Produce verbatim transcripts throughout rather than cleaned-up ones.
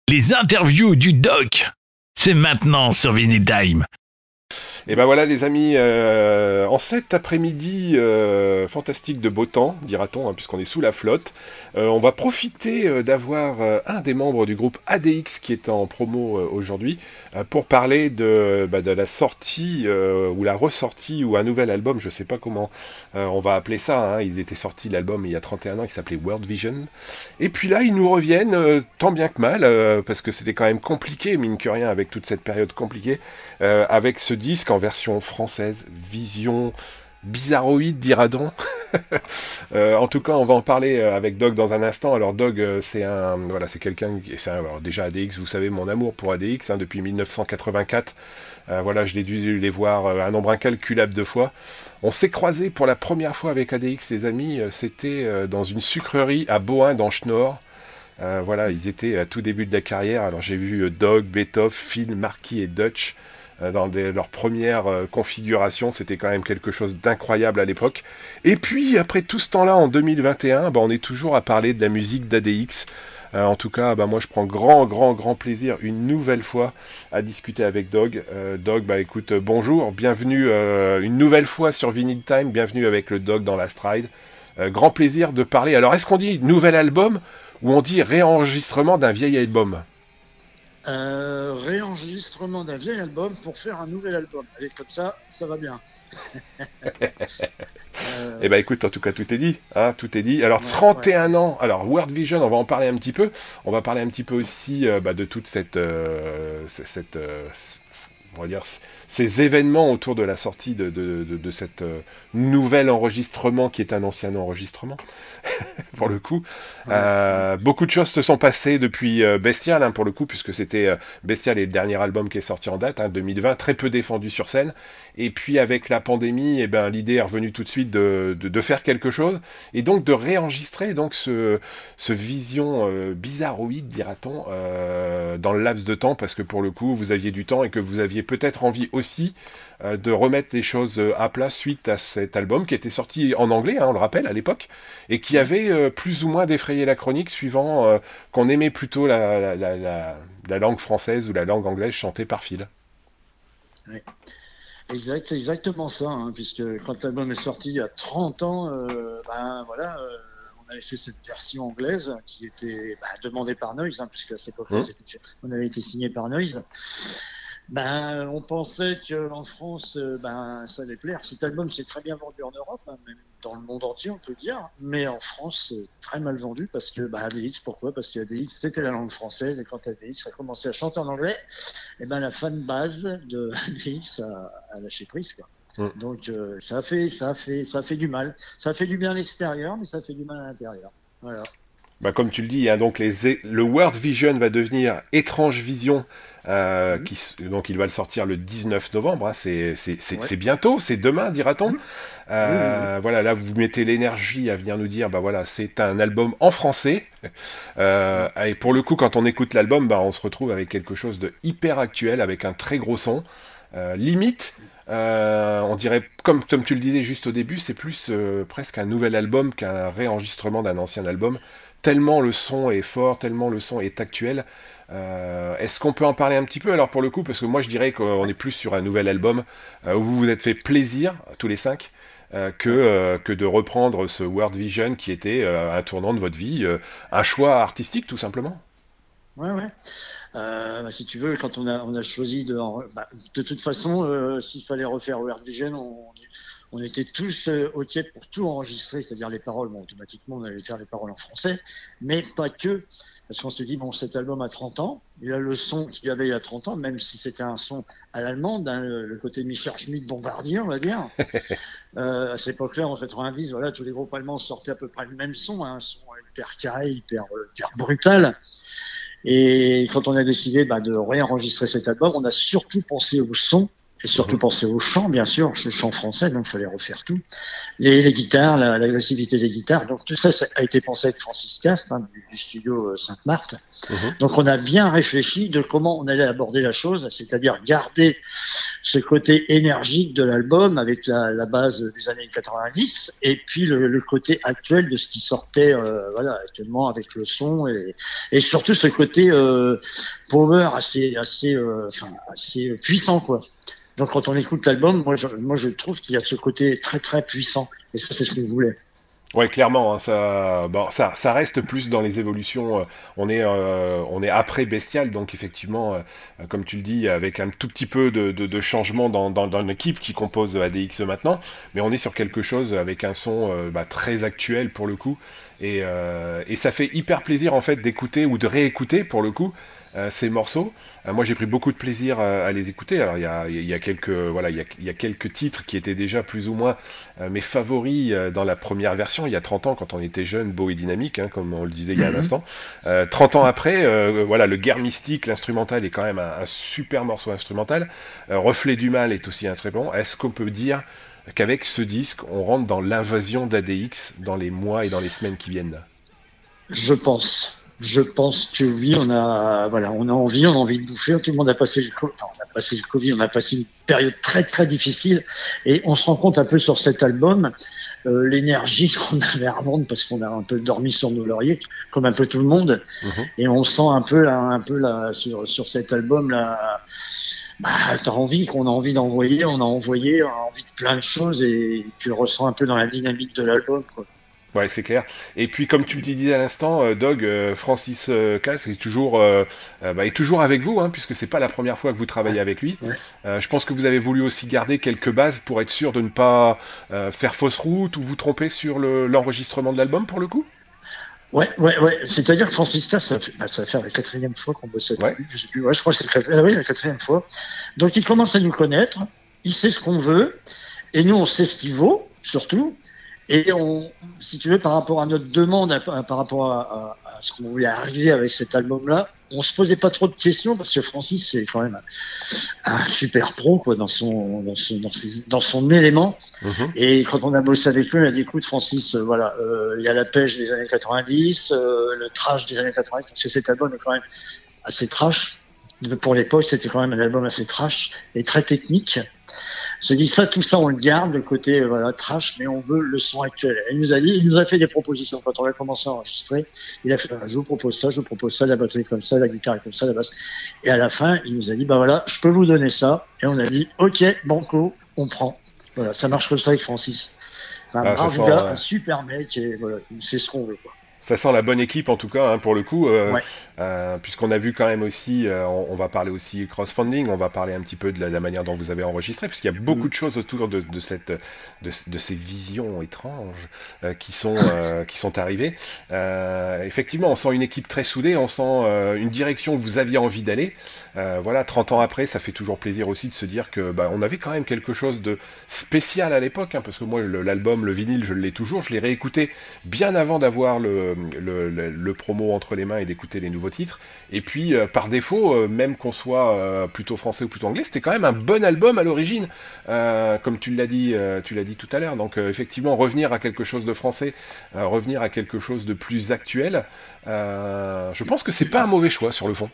Les interviews du doc, c'est maintenant sur Vinyl Time. Et ben voilà les amis, euh, en cet après-midi euh, fantastique de beau temps, dira-t-on, hein, puisqu'on est sous la flotte, euh, on va profiter euh, d'avoir euh, un des membres du groupe A D X qui est en promo euh, aujourd'hui euh, pour parler de, bah, de la sortie euh, ou la ressortie ou un nouvel album, je sais pas comment euh, on va appeler ça, hein, il était sorti l'album il y a trente et un ans, il s'appelait World Vision. Et puis là ils nous reviennent euh, tant bien que mal, euh, parce que c'était quand même compliqué, mine que rien, avec toute cette période compliquée, euh, avec ce disque en version française, Vision bizarroïde, dira-t-on. euh, en tout cas, on va en parler avec Dog dans un instant. Alors Dog, euh, c'est un, voilà, c'est quelqu'un qui, c'est un, alors déjà A D X, vous savez mon amour pour A D X, hein, depuis mille neuf cent quatre-vingt-quatre. Euh, voilà, je l'ai dû les voir euh, un nombre incalculable de fois. On s'est croisés pour la première fois avec A D X, les amis. Euh, c'était euh, dans une sucrerie à Bohain, dans Schnorr. Euh, voilà, ils étaient à tout début de la carrière. Alors j'ai vu euh, Dog, Beethoven, Phil, Marquis et Dutch euh, dans des, leur première euh, configuration. C'était quand même quelque chose d'incroyable à l'époque. Et puis après tout ce temps-là, en deux mille vingt et un, bah, on est toujours à parler de la musique d'A D X. Euh, en tout cas, bah, moi je prends grand, grand, grand plaisir une nouvelle fois à discuter avec Dog. Euh, Dog, bah écoute, euh, bonjour, bienvenue euh, une nouvelle fois sur Vinyl Time, bienvenue avec le Dog dans la Stride. Euh, grand plaisir de parler. Alors, est-ce qu'on dit nouvel album ou on dit réenregistrement d'un vieil album? Euh, réenregistrement d'un vieil album pour faire un nouvel album. Allez, comme ça, ça va bien. Eh euh, ben écoute, en tout cas, tout est dit. Hein, tout est dit. Alors, ouais, ouais. trente et un ans. Alors, World Vision, on va en parler un petit peu. On va parler un petit peu aussi euh, bah, de toute cette... euh, cette euh, on va dire, ces événements autour de la sortie de, de, de, de cet euh, nouvel enregistrement qui est un ancien enregistrement, pour le coup. Ouais, ouais. Euh, beaucoup de choses se sont passées depuis euh, Bestial, hein, pour le coup, puisque c'était euh, Bestial est le dernier album qui est sorti en date, hein, deux mille vingt, très peu défendu sur scène. Et puis avec la pandémie, eh ben, l'idée est revenue tout de suite de, de, de faire quelque chose, et donc de réenregistrer donc ce, ce vision euh, bizarroïde, dira-t-on, euh, dans le laps de temps, parce que pour le coup, vous aviez du temps et que vous aviez peut-être envie aussi euh, de remettre les choses à plat suite à cet album qui était sorti en anglais, hein, on le rappelle, à l'époque, et qui Mm. avait euh, plus ou moins défrayé la chronique suivant euh, qu'on aimait plutôt la, la, la, la, la langue française ou la langue anglaise chantée par Phil. Ouais. Exact, c'est exactement ça, hein, puisque quand l'album est sorti il y a trente ans, euh, ben voilà, euh, on avait fait cette version anglaise qui était bah, demandée par Noise, hein, puisque à cette époque-là, Hum, c'était- on avait été signé par Noise. Ben, on pensait qu'en France, euh, ben, ça allait plaire. Cet album s'est très bien vendu en Europe, hein, même dans le monde entier, on peut dire. Mais en France, c'est très mal vendu parce que, bah, A D X, pourquoi? Parce que A D X, c'était la langue française. Et quand A D X a commencé à chanter en anglais, eh ben, la fan base de A D X a, a lâché prise, quoi. hum. Donc, euh, ça a fait, ça a fait, ça a fait du mal. Ça fait du bien à l'extérieur, mais ça fait du mal à l'intérieur. Voilà. Bah, comme tu le dis, hein, donc les, é- le World Vision va devenir Étrange Vision, euh, Mmh. qui, s- donc il va le sortir le dix-neuf novembre, hein, c'est c'est- c'est- Ouais. c'est bientôt, c'est demain, dira-t-on. Mmh. Oui, oui, oui. Euh, voilà, là vous mettez l'énergie à venir nous dire, bah voilà, c'est un album en français. Euh, Ouais. et pour le coup, quand on écoute l'album, bah on se retrouve avec quelque chose de hyper actuel, avec un très gros son. Euh, limite, euh, on dirait, comme, comme tu le disais juste au début, c'est plus euh, presque un nouvel album qu'un réenregistrement d'un ancien album. Tellement le son est fort, tellement le son est actuel. Euh, Est-ce qu'on peut en parler un petit peu alors pour le coup? Parce que moi je dirais qu'on Ouais. est plus sur un nouvel album euh, où vous vous êtes fait plaisir, tous les cinq, euh, que, Ouais. euh, que de reprendre ce World Vision qui était euh, un tournant de votre vie, euh, un choix artistique tout simplement. Ouais, ouais. Euh, bah, si tu veux, quand on a, on a choisi de, bah, de toute façon, euh, s'il fallait refaire World Vision, on, on était tous euh, OK pour tout enregistrer, c'est-à-dire les paroles. Bon, automatiquement, on allait faire les paroles en français, mais pas que, parce qu'on s'est dit, bon, cet album a trente ans, il a le son qu'il y avait il y a trente ans, même si c'était un son à l'allemande, hein, le, le côté Michel Schmidt bombardier, on va dire. Euh, à cette époque-là, en quatre-vingt-dix, voilà, tous les groupes allemands sortaient à peu près le même son, hein, un son hyper carré, hyper, euh, hyper brutal. Et quand on a décidé bah, de réenregistrer cet album, on a surtout pensé au son Et surtout Mhm. penser au chant, bien sûr, le chant français, donc il fallait refaire tout. Les, les guitares, la- l'agressivité des guitares, donc tout ça, ça a été pensé avec Francis Cast, hein, du, du studio euh, Sainte-Marthe. Mhm. Donc on a bien réfléchi de comment on allait aborder la chose, c'est-à-dire garder ce côté énergique de l'album avec la, la base des années quatre-vingt-dix et puis le, le côté actuel de ce qui sortait euh, voilà, actuellement avec le son et, et surtout ce côté euh, power assez, assez, euh, enfin, assez puissant, quoi. Donc quand on écoute l'album, moi je, moi je trouve qu'il y a ce côté très très puissant et ça c'est ce qu'on voulait. Ouais, clairement, hein, ça, bon, ça, ça reste plus dans les évolutions. euh, On est, euh, on est après Bestial, donc effectivement, euh, euh, comme tu le dis, avec un tout petit peu de, de, de changement dans, dans, dans l'équipe qui compose A D X maintenant, mais on est sur quelque chose avec un son euh, bah, très actuel pour le coup, et, euh, et ça fait hyper plaisir en fait d'écouter ou de réécouter pour le coup euh, ces morceaux. Euh, moi, j'ai pris beaucoup de plaisir euh, à les écouter. Alors, il y a, il y a quelques, voilà, il y a, il y a quelques titres qui étaient déjà plus ou moins euh, mes favoris euh, dans la première version, il y a trente ans, quand on était jeune, beau et dynamique, hein, comme on le disait il y a un instant. Euh, trente ans après, euh, voilà, le Guerre Mystique, l'instrumental est quand même un, un super morceau instrumental. Euh, Reflet du Mal est aussi un très bon. Est-ce qu'on peut dire qu'avec ce disque, on rentre dans l'invasion d'A D X dans les mois et dans les semaines qui viennent? Je pense. Je pense que oui, on a, voilà, on a envie, on a envie de bouffer. Tout le monde a passé le, co- enfin, on a passé le Covid, on a passé une période très très difficile, et on se rend compte un peu sur cet album euh, l'énergie qu'on avait à revendre parce qu'on a un peu dormi sur nos lauriers, comme un peu tout le monde, Mhm. et on sent un peu là, un peu là sur sur cet album là, bah, t'as envie, qu'on a envie d'envoyer, on a envoyé, on a envie de plein de choses, et tu le ressens un peu dans la dynamique de l'album, quoi. Ouais, c'est clair. Et puis, comme tu le disais à l'instant, euh, Dog, euh, Francis euh, Cass est toujours, euh, euh, bah, est toujours avec vous, hein, puisque c'est pas la première fois que vous Ouais, travaillez avec lui. ouais. Euh, je pense que vous avez voulu aussi garder quelques bases pour être sûr de ne pas euh, faire fausse route ou vous tromper sur le- l'enregistrement de l'album pour le coup. Ouais, ouais, ouais. C'est-à-dire que Francis Cass, ça fait, bah, ça va faire la quatrième fois qu'on bosse avec Ouais. lui. Je sais plus. Ouais, je crois que c'est la, quat- ah oui, la quatrième fois. Donc il commence à nous connaître. Il sait ce qu'on veut. Et nous, on sait ce qu'il vaut, surtout. Et on, si tu veux, par rapport à notre demande, à- à- par rapport à, à- à ce qu'on voulait arriver avec cet album-là, on se posait pas trop de questions parce que Francis, c'est quand même un, un super pro, quoi, dans son, dans son, dans ses- dans son élément. Mhm. Et quand on a bossé avec lui, on a dit, écoute, Francis, euh, voilà, euh, il y a la pêche des années quatre-vingt-dix, euh, le trash des années quatre-vingt-dix, parce que cet album est quand même assez trash. Pour l'époque, c'était quand même un album assez trash et très technique. On se dit, ça, tout ça, on le garde, le côté euh, voilà, trash, mais on veut le son actuel. Et il nous a dit, il nous a fait des propositions. Quand on a commencé à enregistrer, il a fait, je vous propose ça, je vous propose ça, la batterie comme ça, la guitare est comme ça, la basse. Et à la fin, il nous a dit, bah voilà, je peux vous donner ça. Et on a dit, ok, banco, on prend. Voilà, ça marche comme ça avec Francis. C'est un Ah, ça brave sent, gars, euh, un super mec, et voilà, il sait ce qu'on veut, quoi. Ça sent la bonne équipe en tout cas, hein, pour le coup, euh, Ouais. euh, puisqu'on a vu quand même aussi, euh, on, on va parler aussi crowdfunding, on va parler un petit peu de la, la manière dont vous avez enregistré, puisqu'il y a Mm. beaucoup de choses autour de, de cette, de, de ces visions étranges euh, qui sont, euh, qui sont arrivées. Euh, effectivement, on sent une équipe très soudée, on sent euh, une direction où vous aviez envie d'aller. Euh, voilà, trente ans après, ça fait toujours plaisir aussi de se dire que, bah, on avait quand même quelque chose de spécial à l'époque, hein, parce que moi, le- l'album, le vinyle, je l'ai toujours, je l'ai réécouté bien avant d'avoir le, le, le, le promo entre les mains et d'écouter les nouveaux titres. Et puis, euh, par défaut, euh, même qu'on soit euh, plutôt français ou plutôt anglais, c'était quand même un bon album à l'origine, euh, comme tu l'as dit, euh, tu l'as dit tout à l'heure. Donc, euh, effectivement, revenir à quelque chose de français, euh, revenir à quelque chose de plus actuel, euh, je pense que c'est pas un mauvais choix sur le fond.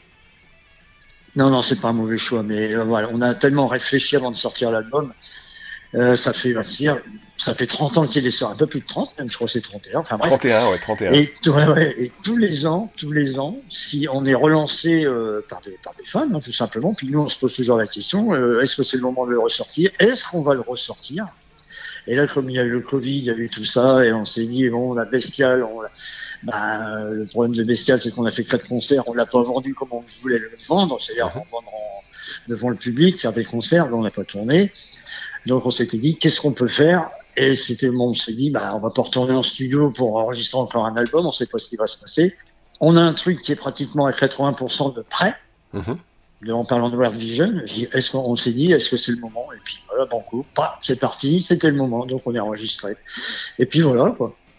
Non, non, c'est pas un mauvais choix, mais euh, voilà, on a tellement réfléchi avant de sortir l'album. Euh, ça fait, on va dire, ça fait trente ans qu'il est sorti, un peu plus de trente, même, je crois que c'est trente et un, enfin bref. trente et un, ouais, trente et un. Et, ouais, ouais, et tous les ans, tous les ans, si on est relancé euh, par, des, par des fans, hein, tout simplement, puis nous on se pose toujours la question, euh, est-ce que c'est le moment de le ressortir? Est-ce qu'on va le ressortir? Et là, comme il y a eu le Covid, il y a eu tout ça, et on s'est dit, bon, on a Bestial, on a- bah, le problème de Bestial, c'est qu'on a fait quatre concerts, on l'a pas vendu comme on voulait le vendre, c'est-à-dire Mhm. en vendre en- devant le public, faire des concerts, on n'a pas tourné. Donc on s'était dit, qu'est-ce qu'on peut faire? Et c'était le moment où on s'est dit, bah, on va pas retourner en studio pour enregistrer encore un album, on sait pas ce qui va se passer. On a un truc qui est pratiquement à quatre-vingts pour cent de prêt, Mhm. de- en parlant de World Vision. J'ai dit, Est-ce qu'on on s'est dit, est-ce que c'est le moment? Et puis voilà, banco, bah, c'est parti, c'était le moment, donc on est enregistré. Et puis voilà, quoi.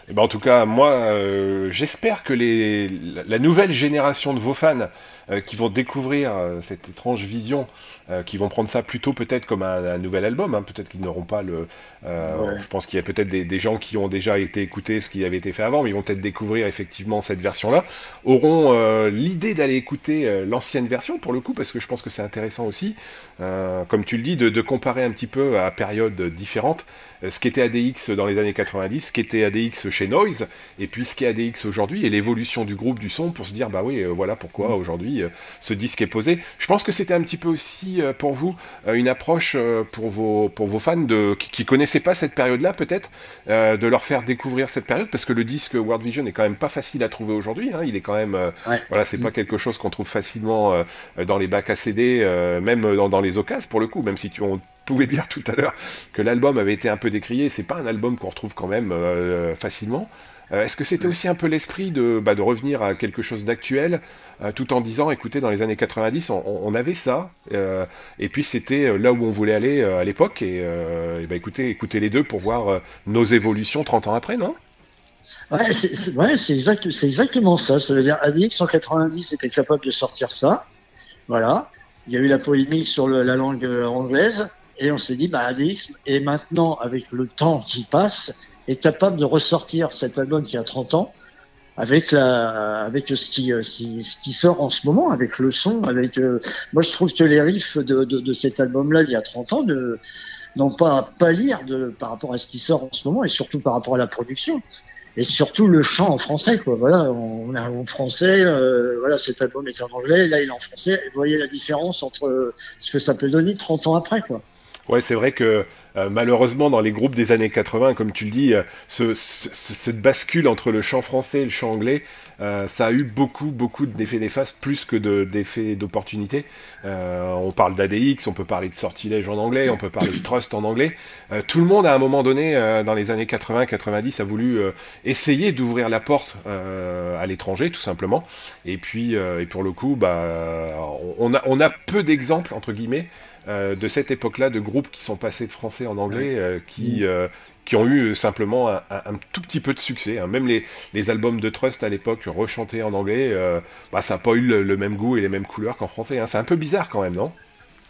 Et ben en tout cas, moi, euh, j'espère que les, la la nouvelle génération de vos fans euh, qui vont découvrir euh, cette étrange vision, euh, qui vont prendre ça plutôt peut-être comme un, un nouvel album, hein, peut-être qu'ils n'auront pas le... euh, Ouais. je pense qu'il y a peut-être des, des gens qui ont déjà été écoutés ce qui avait été fait avant, mais ils vont peut-être découvrir effectivement cette version-là, auront euh, l'idée d'aller écouter euh, l'ancienne version pour le coup, parce que je pense que c'est intéressant aussi, euh, comme tu le dis, de, de comparer un petit peu à périodes différentes, euh, ce qu'était A D X dans les années quatre-vingt-dix, ce qu'était A D X chez Noise, et puis ce qu'est A D X aujourd'hui, et l'évolution du groupe, du son, pour se dire, bah oui, euh, voilà pourquoi aujourd'hui euh, ce disque est posé. Je pense que c'était un petit peu aussi euh, pour vous euh, une approche euh, pour vos pour vos fans de qui, qui connaissaient pas cette période-là peut-être, euh, de leur faire découvrir cette période, parce que le disque World Vision est quand même pas facile à trouver aujourd'hui, hein, il est quand même euh, Ouais. voilà, c'est pas quelque chose qu'on trouve facilement euh, dans les bacs à C D, euh, même dans, dans les occasions pour le coup, même si tu on pouvait dire tout à l'heure que l'album avait été un peu décrié, c'est pas un album qu'on retrouve quand même euh, facilement. Euh, Est-ce que c'était aussi un peu l'esprit de, bah, de revenir à quelque chose d'actuel, euh, tout en disant, écoutez, dans les années quatre-vingt-dix, on, on avait ça, euh, et puis c'était euh, là où on voulait aller euh, à l'époque, et, euh, et bah, écoutez, écoutez les deux pour voir euh, nos évolutions trente ans après, non? Ouais, c'est c'est- ouais, c'est exact, c'est exactement ça. Ça veut dire A D X en quatre-vingt-dix était capable de sortir ça. Voilà. Il y a eu la polémique sur le- la langue euh, anglaise et on s'est dit, bah, A D X est maintenant, avec le temps qui passe, est capable de ressortir cet album qui a trente ans avec la, avec ce qui, euh, si- ce qui sort en ce moment, avec le son, avec. euh, moi, je trouve que les riffs de, de, de cet album-là, il y a trente ans, de, n'ont pas à pâlir de, par rapport à ce qui sort en ce moment et surtout par rapport à la production. Et surtout le chant en français, quoi. Voilà, on a en français, euh, voilà, cet album est en anglais, là il est en français. Et vous voyez la différence entre euh, ce que ça peut donner trente ans après, quoi. Ouais, c'est vrai que euh, malheureusement, dans les groupes des années quatre-vingts, comme tu le dis, euh, ce, ce- ce- cette bascule entre le chant français et le chant anglais, euh, ça a eu beaucoup, beaucoup d'effets néfastes, plus que de- d'effets d'opportunités. Euh, on parle d'A D X, on peut parler de Sortilège en anglais, on peut parler de Trust en anglais. Euh, tout le monde, à un moment donné, euh, dans les années quatre-vingts quatre-vingt-dix, a voulu euh, essayer d'ouvrir la porte euh, à l'étranger, tout simplement. Et puis, euh, et pour le coup, bah, on a, on a peu d'exemples, entre guillemets, euh, de cette époque-là, de groupes qui sont passés de français en Ouais. anglais, euh, Mm. qui, euh, qui ont eu euh, simplement un, un- un tout petit peu de succès, hein. Même les, les albums de Trust à l'époque, rechantés en anglais, euh, bah, ça n'a pas eu le, le même goût et les mêmes couleurs qu'en français, hein. C'est un peu bizarre quand même, non?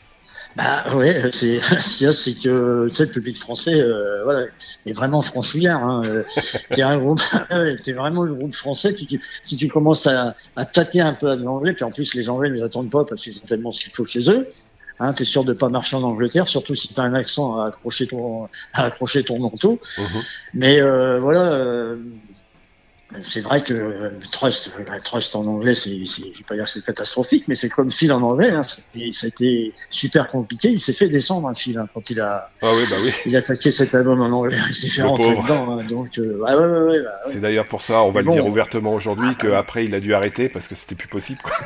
Bah ouais, c'est c'est c'est que tu sais, le public français, euh, voilà, est vraiment franchouillard. Hein. Euh, T'es un groupe, ouais, t'es vraiment le groupe français. Tu, tu- si tu commences à, à tâter un peu à l'anglais, puis en plus les Anglais ne les attendent pas parce qu'ils ont tellement ce qu'il faut chez eux. Hein, t'es sûr de pas marcher en Angleterre, surtout si t'as un accent à accrocher ton à accrocher ton manteau. Mhm. Mais euh, voilà, euh, c'est vrai que euh, Trust, euh, Trust en anglais, c'est, c'est, je vais pas dire que c'est catastrophique, mais c'est comme Phil en anglais. Hein, c'était- ça a été super compliqué. Il s'est fait descendre un Phil hein, quand il a, Ah oui, bah oui, il a attaqué cet album en anglais. Il s'est fait le rentrer pauvre. dedans. Hein, donc, euh, ouais, ouais, ouais, ouais, bah, ouais. C'est d'ailleurs pour ça, on va Mais le dire bon, ouvertement ah, aujourd'hui, bah oui. qu'après il a dû arrêter parce que c'était plus possible, quoi.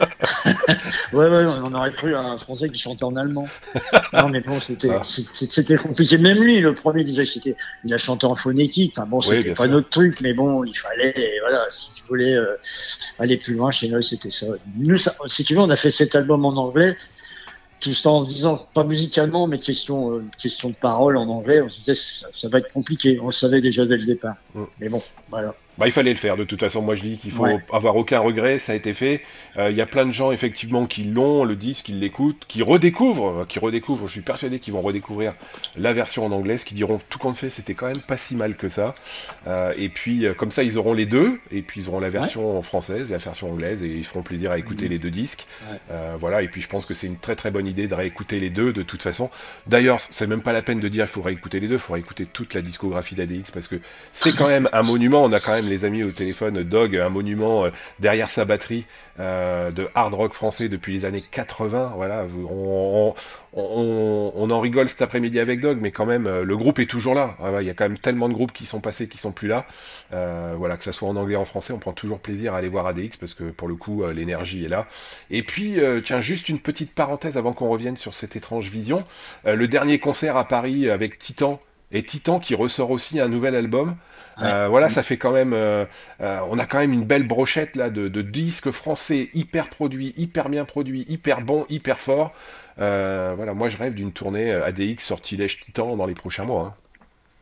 Ouais, ouais, on aurait cru un Français qui chantait en allemand. Non, mais bon, c'était, Ah, c'est- c'était compliqué. Même lui, le premier disait que c'était, il a chanté en phonétique. Enfin bon, oui, c'était bien pas sûr. notre truc, mais bon, il fallait, et voilà, si tu voulais euh, aller plus loin chez nous, c'était ça. Nous, ça, si tu veux, on a fait cet album en anglais, tout ça en se disant, pas musicalement, mais question, euh, question de parole en anglais, on se disait, ça, ça va être compliqué. On le savait déjà dès le départ. Mm. Mais bon, voilà. Bah, il fallait le faire. De toute façon, moi je dis qu'il faut Ouais. avoir aucun regret. Ça a été fait. Euh, Il y a plein de gens effectivement qui l'ont, le disent, qui l'écoutent, qui redécouvrent, euh, qui redécouvrent. Je suis persuadé qu'ils vont redécouvrir la version en anglais, qui diront tout compte fait, c'était quand même pas si mal que ça. Euh, et puis euh, comme ça, ils auront les deux, et puis ils auront la Ouais. version française, la version anglaise, et ils feront plaisir à écouter Mhm. les deux disques. Ouais. Euh, voilà. Et puis je pense que c'est une très très bonne idée de réécouter les deux de toute façon. D'ailleurs, c'est même pas la peine de dire il faut réécouter les deux, il faut réécouter toute la discographie d'A D X parce que c'est quand même un monument. On a quand même les amis au téléphone, Dog, un monument euh, derrière sa batterie euh, de hard rock français depuis les années quatre-vingts. Voilà, on, on, on, on en rigole cet après-midi avec Dog, mais quand même, euh, le groupe est toujours là. Voilà, il y a quand même tellement de groupes qui sont passés, qui sont plus là. Euh, voilà, que ça soit en anglais, en français, on prend toujours plaisir à aller voir A D X parce que pour le coup, euh, l'énergie est là. Et puis, euh, tiens, juste une petite parenthèse avant qu'on revienne sur cette étrange vision. Euh, le dernier concert à Paris avec Titan. Et Titan qui ressort aussi un nouvel album. Ouais. Euh, voilà, Mhm. ça fait quand même, euh, euh, on a quand même une belle brochette là de, de disques français hyper produits, hyper bien produits, hyper bons, hyper forts. Euh, voilà, moi je rêve d'une tournée A D X Sortilège Titan dans les prochains mois, hein.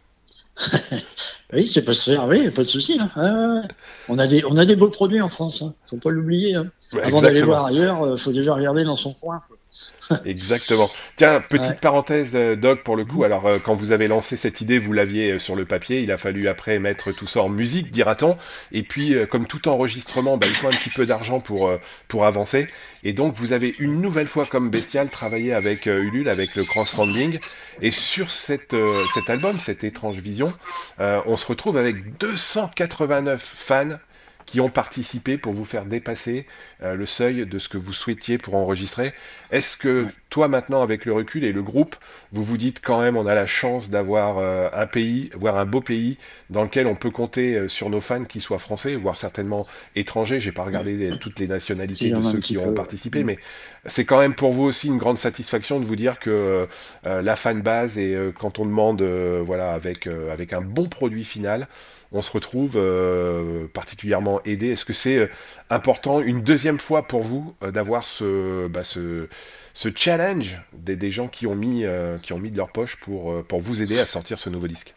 Oui, c'est pas se faire, oui, pas de souci. Hein. Ouais, ouais, ouais. On a des, on a des beaux produits en France, hein. Faut pas l'oublier. Hein. Ouais, Avant d'aller exactement. voir ailleurs, euh, faut déjà regarder dans son coin. Quoi. Exactement. Tiens, petite Ouais. parenthèse, euh, Doc, pour le coup. Mhm. Alors, euh, quand vous avez lancé cette idée, vous l'aviez euh, sur le papier. Il a fallu après mettre tout ça en musique, dira-t-on. Et puis, euh, comme tout enregistrement, bah, il faut un petit peu d'argent pour euh, pour avancer. Et donc, vous avez une nouvelle fois, comme Bestial, travaillé avec euh, Ulule, avec le crowdfunding. Et sur cette euh, cet album, cette étrange vision, euh, on se retrouve avec deux cent quatre-vingt-neuf fans qui ont participé pour vous faire dépasser euh, le seuil de ce que vous souhaitiez pour enregistrer. Est-ce que Ouais. toi maintenant avec le recul et le groupe, vous vous dites quand même on a la chance d'avoir euh, un pays, voire un beau pays dans lequel on peut compter euh, sur nos fans qui soient français, voire certainement étrangers. J'ai pas regardé les- toutes les Si, il nationalités y de en a un ceux petit qui ont peu. participé, Ouais. mais c'est quand même pour vous aussi une grande satisfaction de vous dire que euh, la fan base et euh, quand on demande euh, voilà avec euh, avec un bon produit final, on se retrouve euh, particulièrement aidé. Est-ce que c'est euh, important une deuxième fois pour vous euh, d'avoir ce, bah, ce, ce challenge des, des gens qui ont mis, euh, qui ont mis de leur poche pour, euh, pour vous aider à sortir ce nouveau disque?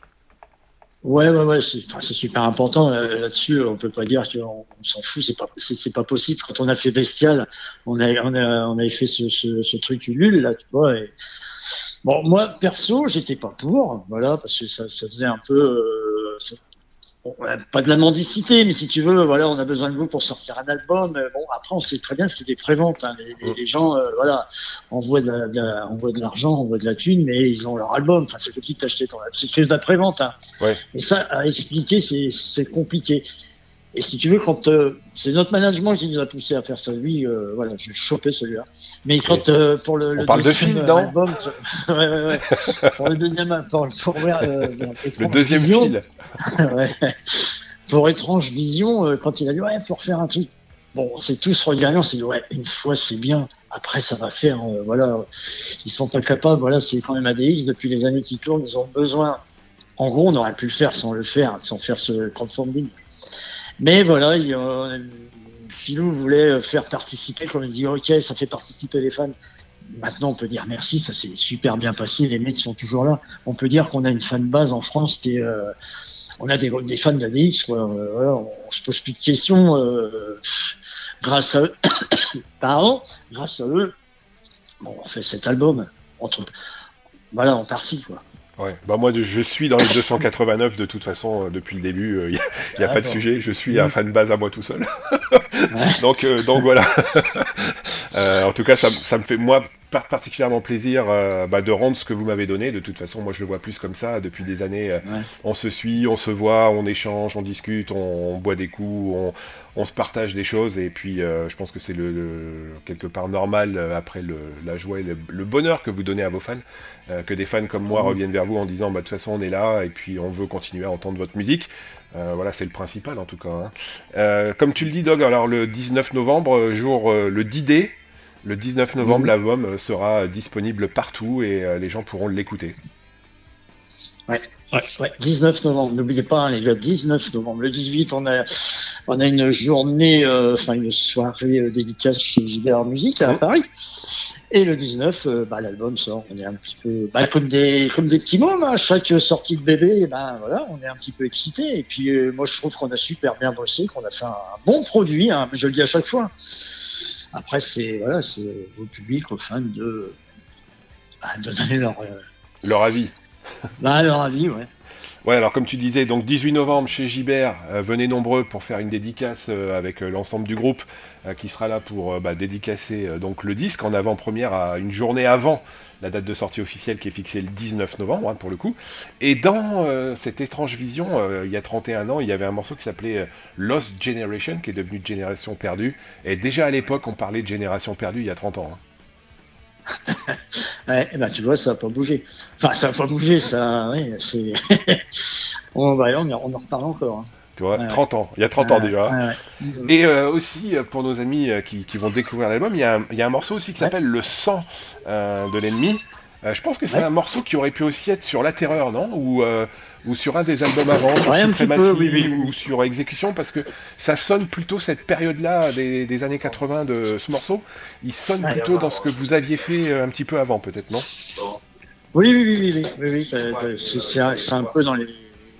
Ouais, ouais, ouais, c'est, enfin, c'est super important euh, là-dessus. On peut pas dire qu'on on s'en fout, c'est pas, c'est, c'est pas possible. Quand on a fait Bestial, on a, on a, on avait fait ce, ce, ce truc Ulule là, tu vois. Et... Bon, moi perso, j'étais pas pour, voilà, parce que ça, ça faisait un peu, euh, ça- bon, ouais, pas de la mendicité, mais si tu veux, voilà, on a besoin de vous pour sortir un album. Euh, Bon, après, on sait très bien que c'est des préventes. Hein. Les, les, Mm. les gens, euh, voilà, envoient de, la, de la- envoient de l'argent, envoient de la thune, mais ils ont leur album. Enfin, c'est petit que t'acheter ton album. C'est que de la prévente. Hein. Ouais, Et ça, à expliquer, c'est c'est compliqué. Et si tu veux, quand euh, c'est notre management qui nous a poussé à faire ça, lui, euh, voilà, je vais choper celui-là. Mais ok. quand euh, pour le, On le parle de deuxième Phil, euh, non? album, tu- ouais, ouais, ouais, pour le deuxième, pour, pour euh, Le Étrange deuxième Vision, fil. ouais, pour Étrange Vision, euh, quand il a dit ouais, faut refaire un truc. Bon, on s'est tous regardés, on s'est dit ouais, une fois c'est bien. Après, ça va faire, euh, voilà, ils sont pas capables. Voilà, c'est quand même A D X depuis les années qui tournent, ils ont besoin. En gros, on aurait pu le faire sans le faire, sans faire ce crowdfunding. Mais voilà, il, euh, Philou voulait faire participer, comme il dit, ok, ça fait participer les fans. Maintenant, on peut dire merci, ça s'est super bien passé, les mecs sont toujours là. On peut dire qu'on a une fan base en France qui est, euh, on a des, des fans d'A D X, quoi. Euh, voilà, on, on se pose plus de questions, euh, grâce à eux, pardon, grâce à eux, bon, on fait cet album, entre, voilà, en partie, quoi. Ouais, bah moi je suis dans les deux cent quatre-vingt-neuf de toute façon euh, depuis le début, il n'y a, y a pas de D'accord. sujet, je suis un Mmh. fan base à moi tout seul. Ouais. donc, euh, donc voilà. Euh, en tout cas, ça, ça me fait moi par- particulièrement plaisir euh, bah, de rendre ce que vous m'avez donné. De toute façon, moi je le vois plus comme ça depuis des années. euh, Ouais. on se suit, on se voit, on échange, on discute, on, on boit des coups, on, on se partage des choses. Et puis, euh, je pense que c'est le, le- quelque part normal euh, après le, la joie et le, le bonheur que vous donnez à vos fans, euh, que des fans comme moi Mmh. reviennent vers vous en disant bah, de toute façon on est là et puis on veut continuer à entendre votre musique. Euh, voilà, c'est le principal en tout cas. Hein. Euh, comme tu le dis, Dog, alors le dix-neuf novembre, euh, jour euh, le D-Day, le dix-neuf novembre, Mmh. l'album euh, sera disponible partout et euh, les gens pourront l'écouter. Ouais, ouais, ouais. dix-neuf novembre, n'oubliez pas, hein, les gars, dix-neuf novembre. Le dix-huit, on a, on a une journée, euh, enfin une soirée euh, dédicace chez J B R Musique à Hum, Paris. Et le dix-neuf, euh, bah, l'album sort. On est un petit peu, bah, comme des, comme des petits mômes, hein. Chaque sortie de bébé, ben voilà, on est un petit peu excités. Et puis, euh, moi, je trouve qu'on a super bien bossé, qu'on a fait un bon produit. Hein, je le dis à chaque fois. Après, c'est voilà, c'est au public, aux fans de, bah, de donner leur, euh, leur avis. bah, leur avis, ouais. Ouais, alors comme tu disais, donc dix-huit novembre chez Gibert, euh, venez nombreux pour faire une dédicace euh, avec euh, l'ensemble du groupe euh, qui sera là pour euh, bah, dédicacer euh, donc le disque en avant-première à une journée avant la date de sortie officielle qui est fixée le dix-neuf novembre hein, pour le coup. Et dans euh, cette étrange vision, euh, il y a trente et un ans, il y avait un morceau qui s'appelait euh, Lost Generation qui est devenu Génération Perdue. Et déjà à l'époque, on parlait de Génération Perdue il y a trente ans. Hein. Ouais, eh ben, tu vois, ça n'a pas bougé. Enfin, ça n'a pas bougé, ça, ouais, c'est, on va, on, on en reparle encore, hein. Tu vois, Ouais, ouais. trente ans, il y a trente ans Ouais, déjà. ouais, ouais. Et euh, aussi, euh, pour nos amis euh, qui, qui vont découvrir l'album, il y, a un- il y a un morceau aussi qui Ouais, s'appelle Le sang euh, de l'ennemi. Euh, je pense que c'est ouais. un morceau qui aurait pu aussi être sur La Terreur, non ou, euh, ou sur un des albums avant, sur Ouais, un petit peu, oui, Suprématie oui, ou oui. sur Exécution, parce que ça sonne plutôt cette période-là des, des années quatre-vingts de ce morceau. Il sonne Ouais. plutôt dans ce que vous aviez fait euh, un petit peu avant, peut-être, non? Oui, oui, oui, oui, oui, oui, oui, ça- ça- c'est c'est un c'est un peu dans les,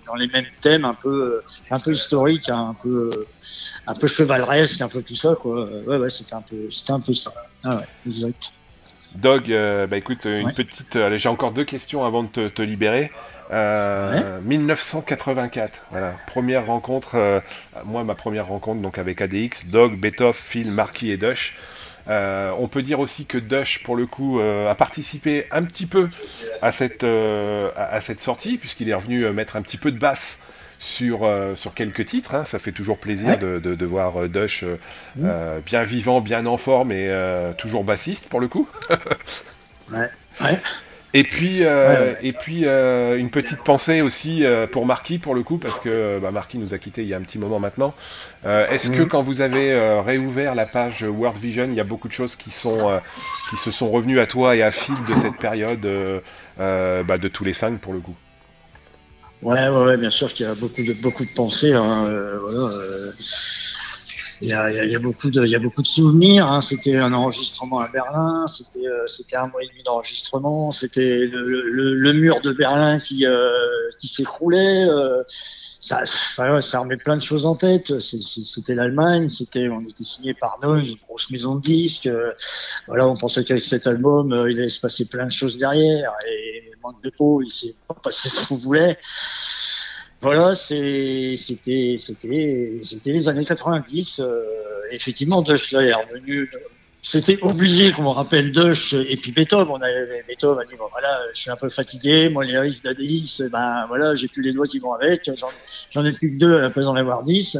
dans les mêmes thèmes, un peu, un peu historiques, hein, un peu, un peu chevaleresque, un peu tout ça, quoi. Ouais, ouais, c'était un peu, c'était un peu ça. Ah ouais, exact. Dog, euh, bah écoute, une Ouais. petite. Allez, j'ai encore deux questions avant de te, te libérer. Euh, mille neuf cent quatre-vingt-quatre, voilà, première rencontre. Euh, moi, ma première rencontre, donc avec A D X, Dog, Beethoven, Phil, Marquis et Dush. Euh, on peut dire aussi que Dush, pour le coup, euh, a participé un petit peu à cette euh, à, à cette sortie, puisqu'il est revenu euh, mettre un petit peu de basse sur euh, sur quelques titres. Hein. Ça fait toujours plaisir Ouais. de, de, de voir euh, Dush euh, Mmh. euh, bien vivant, bien en forme et euh, toujours bassiste pour le coup. Ouais. Ouais. Et puis, Ouais, euh, ouais. et puis euh, une petite pensée aussi euh, pour Marquis pour le coup, parce que euh, bah, Marquis nous a quittés il y a un petit moment maintenant. Euh, Est-ce que Mmh. quand vous avez euh, réouvert la page World Vision, il y a beaucoup de choses qui sont euh, qui se sont revenues à toi et à Phil de cette période euh, euh, bah, de tous les cinq pour le coup? Ouais, ouais, ouais, bien sûr qu'il y a beaucoup de beaucoup de pensées. Hein, euh, voilà, euh, il y a, il y a, il y a beaucoup de il y a beaucoup de souvenirs. Hein. C'était un enregistrement à Berlin. C'était euh, c'était un mois et demi d'enregistrement. C'était le, le, le mur de Berlin qui euh, qui s'écroulait. Euh, ça enfin, ouais, ça remet plein de choses en tête. C'est- c'est- C'était l'Allemagne. C'était on était signé par Noise, une grosse maison de disques. Euh, voilà, on pensait qu'avec cet album, euh, il allait se passer plein de choses derrière. Et manque de peau, il s'est pas passé ce qu'on voulait. Voilà, c'est, c'était, c'était, c'était les années quatre-vingt-dix. Euh, effectivement, Dush là est revenu. C'était obligé qu'on me rappelle Dush et puis Beethoven. On a, Beethoven a dit bon voilà, je suis un peu fatigué. Moi les riffs d'A D X, ben voilà, j'ai plus les doigts qui vont avec. J'en, j'en ai plus que deux à la place d'en avoir dix.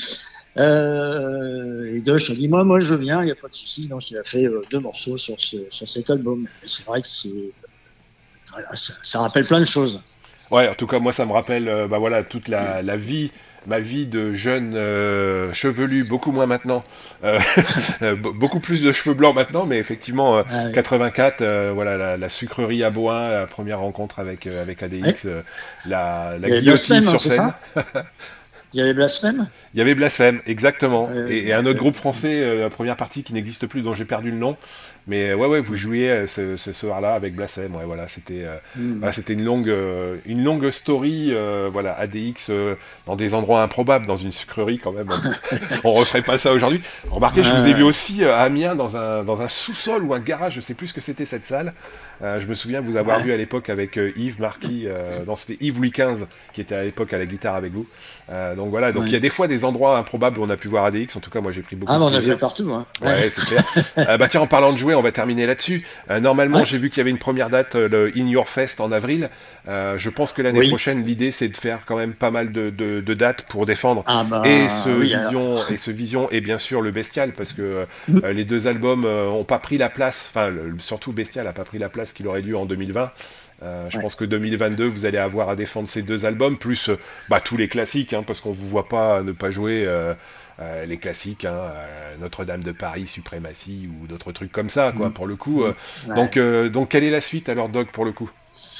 Euh, et Dush a dit moi, moi je viens, il y a pas de souci. Donc il a fait euh, deux morceaux sur ce, sur cet album. Et c'est vrai que c'est, voilà, ça, ça rappelle plein de choses. Ouais, en tout cas, moi, ça me rappelle, euh, bah voilà, toute la, la vie, ma vie de jeune euh, chevelu, beaucoup moins maintenant, euh, be- beaucoup plus de cheveux blancs maintenant, mais effectivement, euh, Ah, ouais. quatre-vingt-quatre, euh, voilà, la, la sucrerie à Boin, la première rencontre avec euh, avec Ouais. A D X, euh, la, la Il y avait guillotine Blasphème, hein, sur c'est scène. ça? Il y avait Blasphème? Il y avait Blasphème, exactement, Ouais, et, je et me un autre rappelle. groupe français, euh, la première partie qui n'existe plus, dont j'ai perdu le nom, mais euh, ouais, ouais, vous Mm. jouiez euh, ce, ce soir-là avec Blasphème, ouais, voilà, c'était, euh, Mm. voilà, c'était une longue, euh, une longue story, euh, voilà, A D X euh, dans des endroits improbables, dans une sucrerie quand même, on, on referait pas ça aujourd'hui. Remarquez, je vous ai vu Ouais, aussi euh, à Amiens dans un dans un sous-sol ou un garage, je sais plus ce que c'était cette salle. Euh, je me souviens vous avoir ouais, vu à l'époque avec euh, Yves Marquis, euh, non c'était Yves Louis quinze qui était à l'époque à la guitare avec vous. Euh, donc voilà, donc il y a ouais. des fois des endroits improbables où on a pu voir A D X. En tout cas, moi j'ai pris beaucoup Ah, de bah, on a joué plaisir. partout, hein. Ouais, Ouais, c'est clair. Euh, bah tiens, en parlant de jouer, on va terminer là-dessus. Euh, normalement, ouais. j'ai vu qu'il y avait une première date, euh, le In Your Fest en avril. Euh, je pense que l'année Oui. prochaine, l'idée c'est de faire quand même pas mal de, de, de dates pour défendre Ah, et ce bah, oui, alors. vision et ce vision et bien sûr le Bestial parce que Mm. euh, les deux albums euh, ont pas pris la place. Enfin, le- surtout Bestial a pas pris la place qu'il aurait dû en deux mille vingt. Euh, je Ouais. pense que deux mille vingt-deux, vous allez avoir à défendre ces deux albums, plus euh, bah, tous les classiques, hein, parce qu'on vous voit pas ne pas jouer euh, euh, les classiques, hein, euh, Notre-Dame de Paris, Suprématie ou d'autres trucs comme ça, quoi. Mm. Pour le coup. Mm. euh. Ouais. donc, euh, donc, quelle est la suite alors, Doc, pour le coup?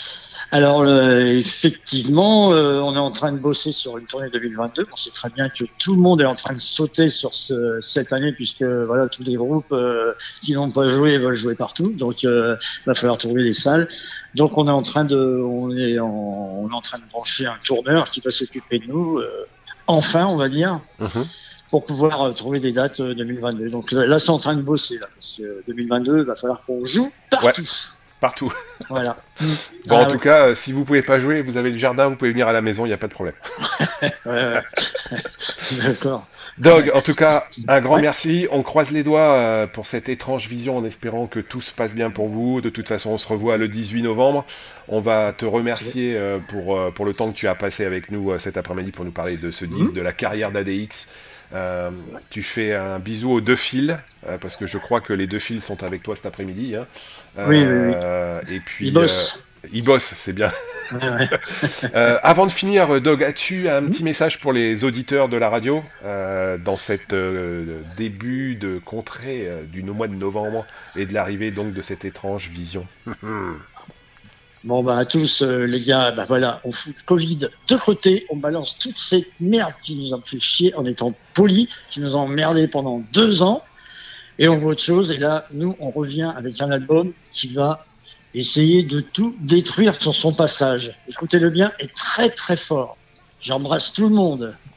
Alors, euh, effectivement, euh, on est en train de bosser sur une tournée deux mille vingt-deux. On sait très bien que tout le monde est en train de sauter sur ce, cette année, puisque voilà, tous les groupes euh, qui n'ont pas joué veulent jouer partout. Donc, euh, va falloir trouver des salles. Donc, on est en train de, on est en, on est en train de brancher un tourneur qui va s'occuper de nous. Euh, enfin, on va dire. Mhm. Pour pouvoir euh, trouver des dates euh, deux mille vingt-deux. Donc là, là, c'est en train de bosser, là, parce que euh, deux mille vingt-deux, il va falloir qu'on joue Ouais, partout. partout. Voilà. Mm. Bon, en Ah tout ouais. cas, euh, si vous pouvez pas jouer, vous avez le jardin, vous pouvez venir à la maison, il n'y a pas de problème. Ouais, ouais. D'accord. Dog, en tout cas, un grand Ouais. merci. On croise les doigts euh, pour cette étrange vision en espérant que tout se passe bien pour vous. De toute façon, on se revoit le dix-huit novembre. On va te remercier euh, pour, euh, pour le temps que tu as passé avec nous euh, cet après-midi pour nous parler de ce disque, Mm. de la carrière d'A D X. Euh, tu fais un bisou aux deux fils, euh, parce que je crois que les deux fils sont avec toi cet après-midi. Hein. Oui, oui, oui. Euh, et Il puis, euh, bosse. ils bossent, c'est bien. Ouais, ouais. Euh, avant de finir, Dog, as-tu un Mm. petit message pour les auditeurs de la radio euh, dans cet euh, début de contrée euh, du mois de novembre et de l'arrivée donc de cette étrange vision? Bon, bah, à tous, euh, les gars, bah voilà, on fout le Covid de côté, on balance toute cette merde qui nous a fait chier en étant polis, qui nous a emmerdés pendant deux ans, et on voit autre chose, et là, nous, on revient avec un album qui va essayer de tout détruire sur son passage. Écoutez-le bien, et très très fort. J'embrasse tout le monde.